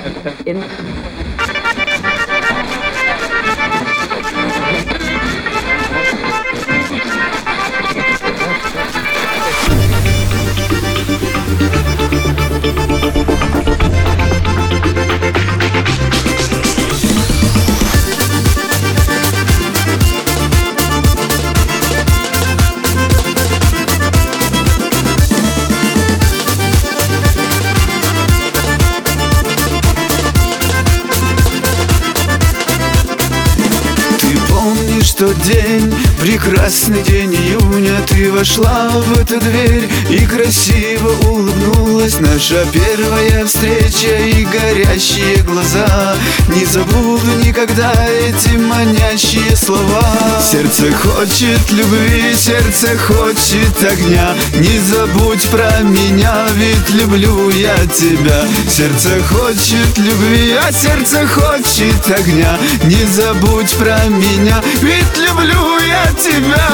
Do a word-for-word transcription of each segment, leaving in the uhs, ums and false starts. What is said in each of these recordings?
In Тот день, прекрасный день июня, ты вошла в эту дверь и красиво улыбнулась. Наша первая встреча и горящие глаза. Не забуду никогда эти манящие слова. Сердце хочет любви, сердце хочет огня. Не забудь про меня, ведь люблю я тебя. Сердце хочет любви, а сердце хочет огня. Не забудь про меня, ведь люблю я тебя.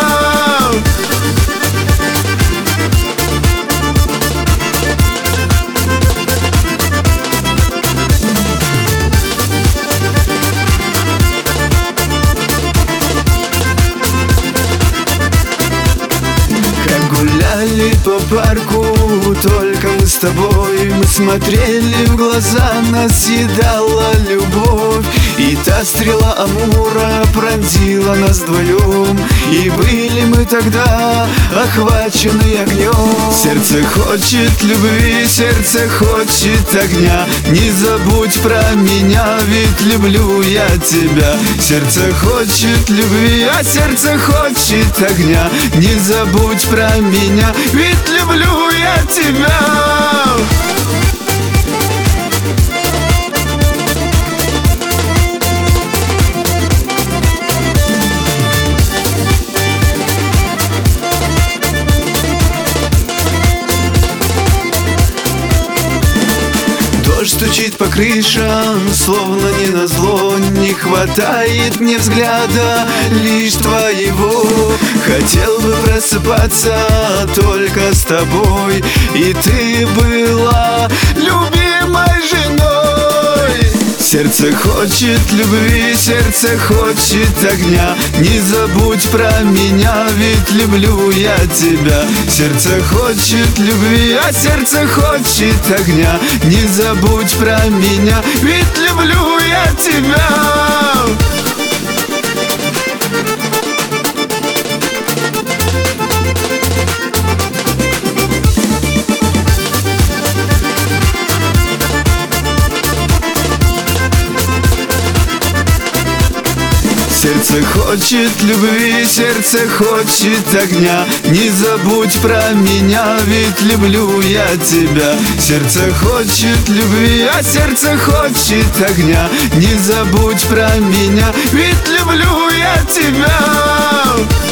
Как гуляли по парку только мы с тобой, мы смотрели в глаза, нас съедала любовь. И та стрела Амура пронзила нас вдвоем, и были мы тогда охвачены огнем. Сердце хочет любви, сердце хочет огня. Не забудь про меня, ведь люблю я тебя. Сердце хочет любви, а сердце хочет огня. Не забудь про меня, ведь люблю я тебя. Дождь стучит по крышам, словно не назло. Не хватает мне взгляда лишь твоего. Хотел бы просыпаться только с тобой, и ты была любимой женой. Сердце хочет любви, сердце хочет огня. Не забудь про меня, ведь люблю я тебя. Сердце хочет любви, а сердце хочет огня. Не забудь про меня, ведь люблю я тебя. Сердце хочет любви, сердце хочет огня. Не забудь про меня, ведь люблю я тебя. Сердце хочет любви, а сердце хочет огня. Не забудь про меня, ведь люблю я тебя.